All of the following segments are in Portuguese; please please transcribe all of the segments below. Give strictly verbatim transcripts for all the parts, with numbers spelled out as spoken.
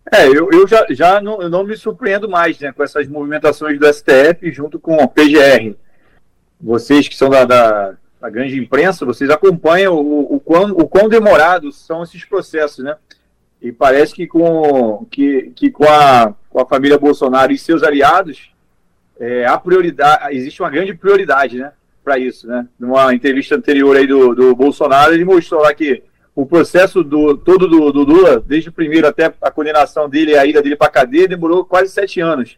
É, eu, eu já, já não, eu não me surpreendo mais, né, com essas movimentações do S T F junto com o P G R. Vocês que são da, da, da grande imprensa, vocês acompanham o, o, quão, o quão demorados são esses processos, né? E parece que com, que, que com, a, com a família Bolsonaro e seus aliados, é, a prioridade, existe uma grande prioridade, né, para isso, né? Numa entrevista anterior aí do, do Bolsonaro, ele mostrou lá que o processo do, todo do, do Lula, desde o primeiro até a condenação dele e a ida dele para a cadeia, demorou quase sete anos.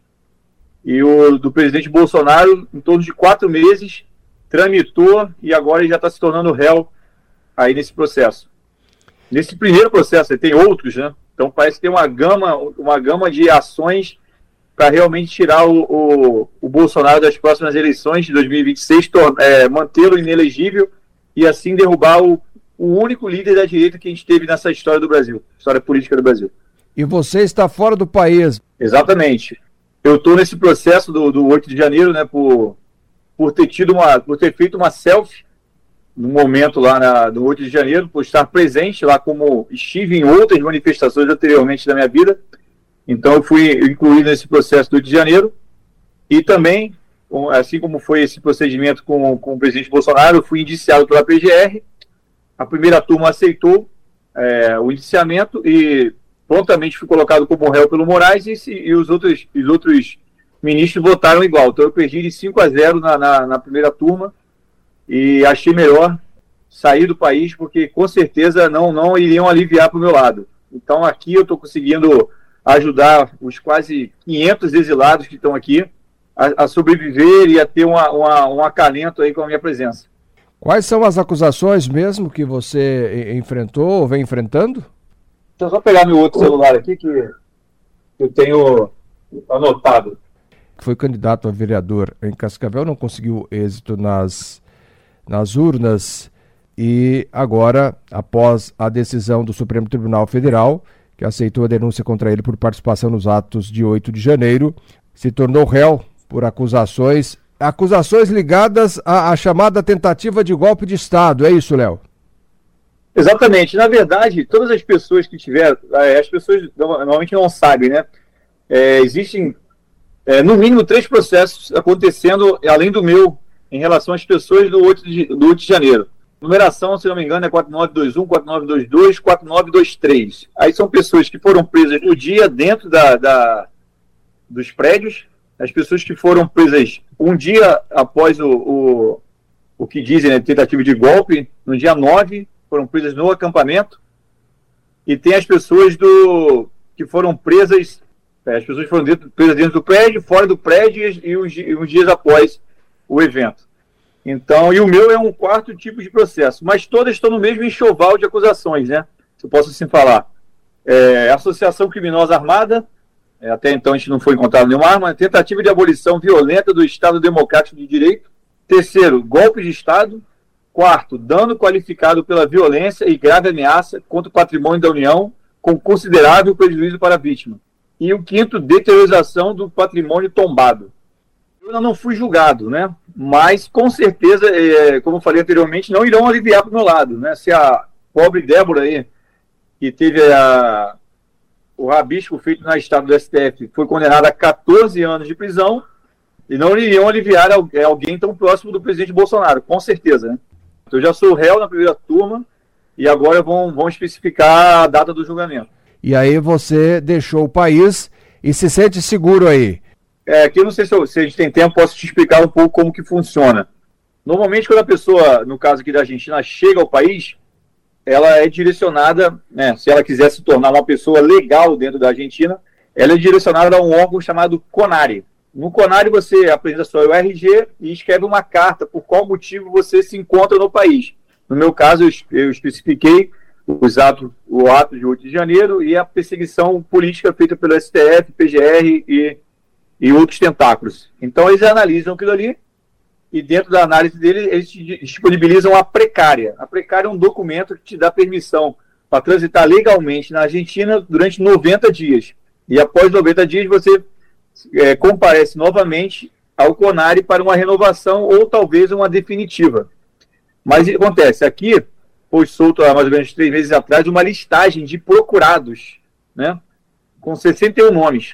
E o do presidente Bolsonaro, em torno de quatro meses, tramitou e agora ele já está se tornando réu aí nesse processo. Nesse primeiro processo, tem outros, né? Então parece que tem uma gama, uma gama de ações para realmente tirar o, o, o Bolsonaro das próximas eleições de dois mil e vinte e seis, é, mantê-lo inelegível e assim derrubar o, o único líder da direita que a gente teve nessa história do Brasil, história política do Brasil. E você está fora do país. Exatamente. Eu estou nesse processo do, do oito de janeiro, né, por, por ter tido uma, por ter feito uma selfie no momento lá na, no oito de janeiro, por estar presente lá como estive em outras manifestações anteriormente da minha vida. Então eu fui incluído nesse processo do oito de janeiro e também, assim como foi esse procedimento com, com o presidente Bolsonaro, eu fui indiciado pela P G R. A primeira turma aceitou é, o indiciamento e prontamente fui colocado como réu pelo Moraes e, e os, outros, os outros ministros votaram igual. Então eu perdi de cinco a zero na, na, na primeira turma e achei melhor sair do país porque com certeza não, não iriam aliviar para o meu lado. Então aqui eu estou conseguindo ajudar os quase quinhentos exilados que estão aqui a, a sobreviver e a ter uma, uma, um acalento aí com a minha presença. Quais são as acusações mesmo que você enfrentou ou vem enfrentando? Deixa eu só pegar meu outro celular aqui que eu tenho anotado. Foi candidato a vereador em Cascavel, não conseguiu êxito nas, nas urnas e agora, após a decisão do Supremo Tribunal Federal, que aceitou a denúncia contra ele por participação nos atos de oito de janeiro, se tornou réu por acusações, acusações ligadas à, à chamada tentativa de golpe de Estado. É isso, Léo? Exatamente. Na verdade, todas as pessoas que tiveram, as pessoas normalmente não sabem, né? É, existem, é, no mínimo, três processos acontecendo, além do meu, em relação às pessoas do oito de, do oito de janeiro. Numeração, se não me engano, é quatro nove dois um, quatro nove dois dois, quatro nove dois três. Aí são pessoas que foram presas no dia dentro da, da, dos prédios, as pessoas que foram presas um dia após o, o, o que dizem, né, tentativa de golpe, no dia nove, foram presas no acampamento, e tem as pessoas do, que foram presas, é, as pessoas foram dentro, presas dentro do prédio, fora do prédio e uns, e uns dias após o evento. Então, e o meu é um quarto tipo de processo, mas todas estão no mesmo enxoval de acusações, né? Se eu posso assim falar. É, associação criminosa armada, é, até então a gente não foi encontrado nenhuma arma, tentativa de abolição violenta do Estado Democrático de Direito. Terceiro, golpe de Estado. Quarto, dano qualificado pela violência e grave ameaça contra o patrimônio da União, com considerável prejuízo para a vítima. E o quinto, deteriorização do patrimônio tombado. Eu ainda não fui julgado, né? Mas, com certeza, é, como eu falei anteriormente, não irão aliviar para o meu lado, né? Se a pobre Débora aí, que teve a, o rabisco feito na estado do S T F, foi condenada a catorze anos de prisão, e não iriam aliviar alguém tão próximo do presidente Bolsonaro, com certeza, né? Eu já sou réu na primeira turma, e agora vão, vão especificar a data do julgamento. E aí você deixou o país e se sente seguro aí? É, aqui eu não sei se, eu, se a gente tem tempo, posso te explicar um pouco como que funciona. Normalmente, quando a pessoa, no caso aqui da Argentina, chega ao país, ela é direcionada, né, se ela quiser se tornar uma pessoa legal dentro da Argentina, ela é direcionada a um órgão chamado CONARE. No CONARE você apresenta seu R G e escreve uma carta por qual motivo você se encontra no país. No meu caso, eu, eu especifiquei os atos, o ato de oito de janeiro e a perseguição política feita pelo S T F, P G R e e outros tentáculos. Então eles analisam aquilo ali e dentro da análise dele eles disponibilizam a precária. A precária é um documento que te dá permissão para transitar legalmente na Argentina durante noventa dias. E após noventa dias você é, comparece novamente ao CONARE para uma renovação ou talvez uma definitiva. Mas o que acontece? Aqui foi solto há mais ou menos três meses atrás uma listagem de procurados, né? com sessenta e um nomes.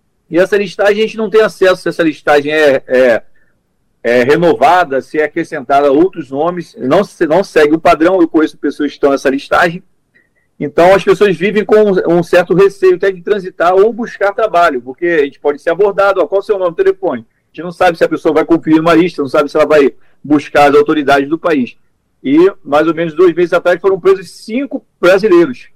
E essa listagem a gente não tem acesso se essa listagem é, é, é renovada, se é acrescentada outros nomes, não, não segue o padrão. Eu conheço pessoas que estão nessa listagem. Então as pessoas vivem com um certo receio até de transitar ou buscar trabalho, porque a gente pode ser abordado, ó, qual é o seu nome, telefone? A gente não sabe se a pessoa vai conferir uma lista, não sabe se ela vai buscar as autoridades do país. E mais ou menos dois meses atrás foram presos cinco brasileiros.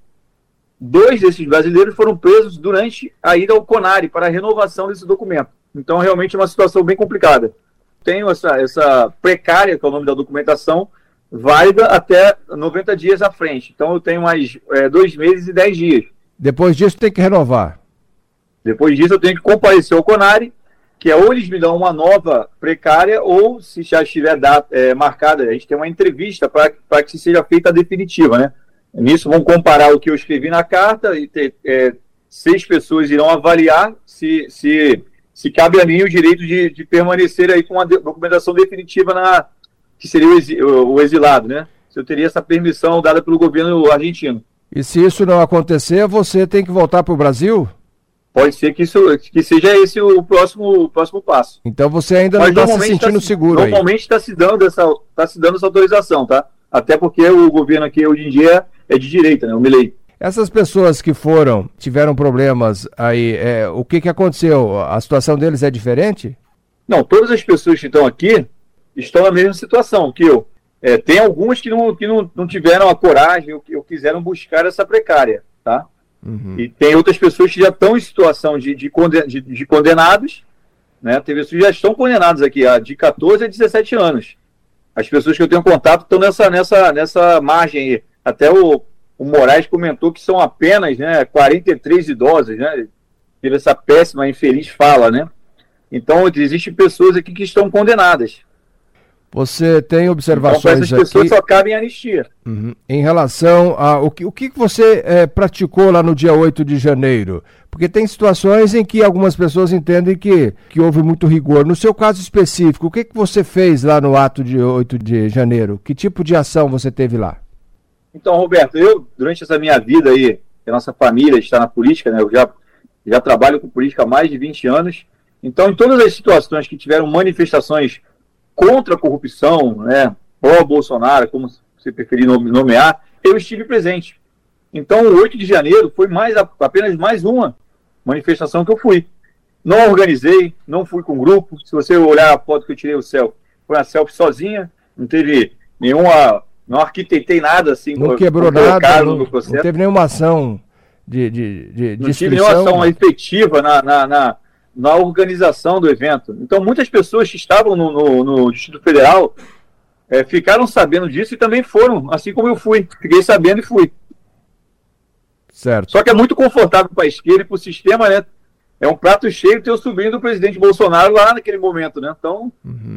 Dois desses brasileiros foram presos durante a ida ao CONARE para a renovação desse documento. Então realmente é uma situação bem complicada. Tenho essa, essa precária, que é o nome da documentação, válida até noventa dias à frente. Então eu tenho mais é, dois meses e dez dias. Depois disso tem que renovar. Depois disso eu tenho que comparecer ao CONARE, que é ou eles me dão uma nova precária, ou se já estiver data, é, marcada, a gente tem uma entrevista para que seja feita a definitiva, né? Nisso vão comparar o que eu escrevi na carta e ter, é, seis pessoas irão avaliar se, se, se cabe a mim o direito de, de permanecer aí com a documentação definitiva na... que seria o, exi o exilado, né? Se eu teria essa permissão dada pelo governo argentino. E se isso não acontecer, você tem que voltar para o Brasil? Pode ser que, isso, que seja esse o próximo, o próximo passo. Então você ainda não está se sentindo tá, seguro normalmente aí? Normalmente está se, dando essa, tá se dando essa autorização, tá? Até porque o governo aqui hoje em dia é de direita, né? O Milei. Essas pessoas que foram, tiveram problemas aí, é, o que, que aconteceu? A situação deles é diferente? Não, todas as pessoas que estão aqui estão na mesma situação que eu. É, tem algumas que, não, que não, não tiveram a coragem ou, ou quiseram buscar essa precária, tá? Uhum. E tem outras pessoas que já estão em situação de, de, conden, de, de condenados, né? Tem pessoas que já estão condenadas aqui, de catorze a dezessete anos. As pessoas que eu tenho contato estão nessa, nessa, nessa margem aí. Até o, o Moraes comentou que são apenas, né, quarenta e três idosos, né? Teve essa péssima, infeliz fala, né? Então, existem pessoas aqui que estão condenadas. Você tem observações então, essas pessoas aqui... só cabem anistia. Uhum. Em relação a... O que, o que você é, praticou lá no dia oito de janeiro? Porque tem situações em que algumas pessoas entendem que, que houve muito rigor. No seu caso específico, o que, que você fez lá no ato de oito de janeiro? Que tipo de ação você teve lá? Então, Roberto, eu, durante essa minha vida aí, a nossa família está na política, né? Eu já, já trabalho com política há mais de vinte anos. Então, em todas as situações que tiveram manifestações contra a corrupção, né, pró-Bolsonaro, como você preferir nomear, eu estive presente. Então, o oito de janeiro foi mais, apenas mais uma manifestação que eu fui. Não organizei, não fui com grupo. Se você olhar a foto que eu tirei o selfie, foi uma selfie sozinha, não teve nenhuma, não arquitetei nada assim. Não quebrou nada, não, não teve nenhuma ação de, de, de, de Não tive nenhuma ação efetiva na, na, na na organização do evento. Então, muitas pessoas que estavam no, no, no Distrito Federal é, ficaram sabendo disso e também foram, assim como eu fui. Fiquei sabendo e fui. Certo. Só que é muito confortável para a esquerda e para o sistema, né? É um prato cheio ter o sobrinho do presidente Bolsonaro lá naquele momento, né? Então... Uhum.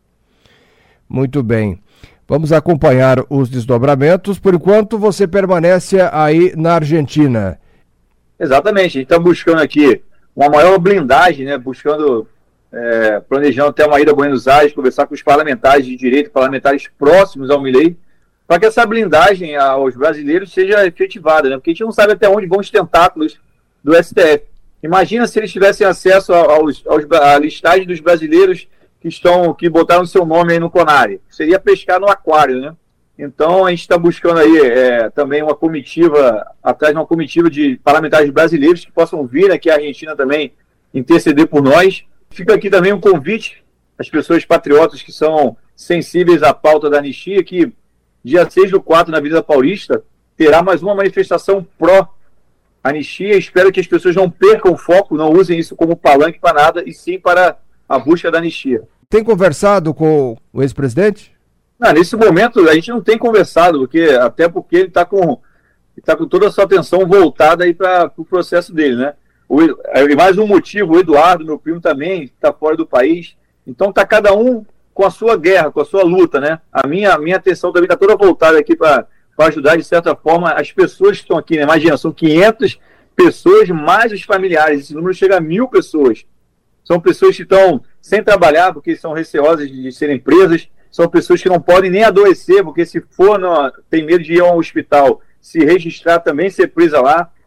Muito bem. Vamos acompanhar os desdobramentos. Por enquanto, você permanece aí na Argentina. Exatamente. A gente está buscando aqui uma maior blindagem, né, buscando, é, planejando até uma ida a Buenos Aires, conversar com os parlamentares de direito, parlamentares próximos ao Milei, para que essa blindagem aos brasileiros seja efetivada, né, porque a gente não sabe até onde vão os tentáculos do S T F. Imagina se eles tivessem acesso aos, aos, à listagem dos brasileiros que, estão, que botaram seu nome aí no CONARE. Seria pescar no aquário, né? Então a gente está buscando aí é, também uma comitiva, atrás de uma comitiva de parlamentares brasileiros que possam vir aqui à Argentina também interceder por nós. Fica aqui também um convite às pessoas patriotas que são sensíveis à pauta da anistia, que dia seis do quatro na Avenida Paulista terá mais uma manifestação pró-anistia. Espero que as pessoas não percam o foco, não usem isso como palanque para nada, e sim para a busca da anistia. Tem conversado com o ex-presidente? Não, nesse momento a gente não tem conversado, porque, até porque ele está com, tá com toda a sua atenção voltada aí para o pro processo dele, né? O, e mais um motivo, o Eduardo, meu primo, também está fora do país. Então está cada um com a sua guerra, com a sua luta, né? A minha, a minha atenção também está toda voltada aqui para ajudar, de certa forma, as pessoas que estão aqui, né? Imagina, são quinhentas pessoas mais os familiares. Esse número chega a mil pessoas. São pessoas que estão sem trabalhar porque são receosas de serem presas. São pessoas que não podem nem adoecer, porque se for, não, tem medo de ir ao hospital, se registrar também, ser presa lá.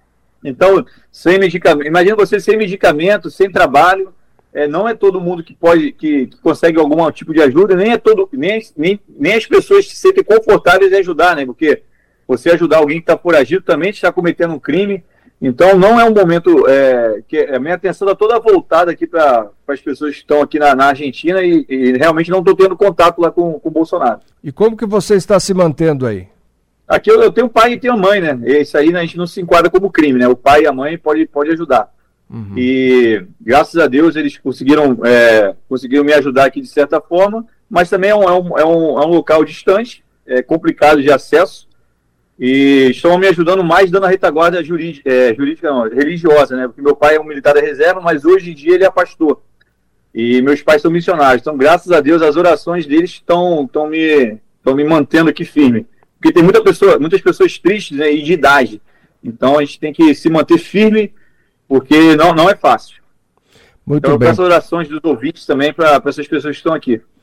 Então, sem medicamento, imagina você sem medicamento, sem trabalho, é, não é todo mundo que pode, que, que consegue algum tipo de ajuda, nem é todo, nem, nem, nem as pessoas se sentem confortáveis em ajudar, né? Porque você ajudar alguém que está foragido também está cometendo um crime. Então, não é um momento é, que a minha atenção está toda voltada aqui para as pessoas que estão aqui na, na Argentina e, e realmente não estou tendo contato lá com, com o Bolsonaro. E como que você está se mantendo aí? Aqui eu, eu tenho pai e tenho mãe, né? Isso aí, né, a gente não se enquadra como crime, né? O pai e a mãe pode, pode ajudar. Uhum. E graças a Deus eles conseguiram, é, conseguiram me ajudar aqui de certa forma, mas também é um, é um, é um, é um local distante, é complicado de acesso. E estão me ajudando mais dando a retaguarda jurídica, é, jurídica não, religiosa, né? Porque meu pai é um militar da reserva, mas hoje em dia ele é pastor. E meus pais são missionários. Então, graças a Deus, as orações deles estão, estão, me, estão me mantendo aqui firme. Porque tem muita pessoa, muitas pessoas tristes, né, e de idade. Então, a gente tem que se manter firme, porque não, não é fácil. Muito então, eu bem. peço orações dos ouvintes também para essas pessoas que estão aqui.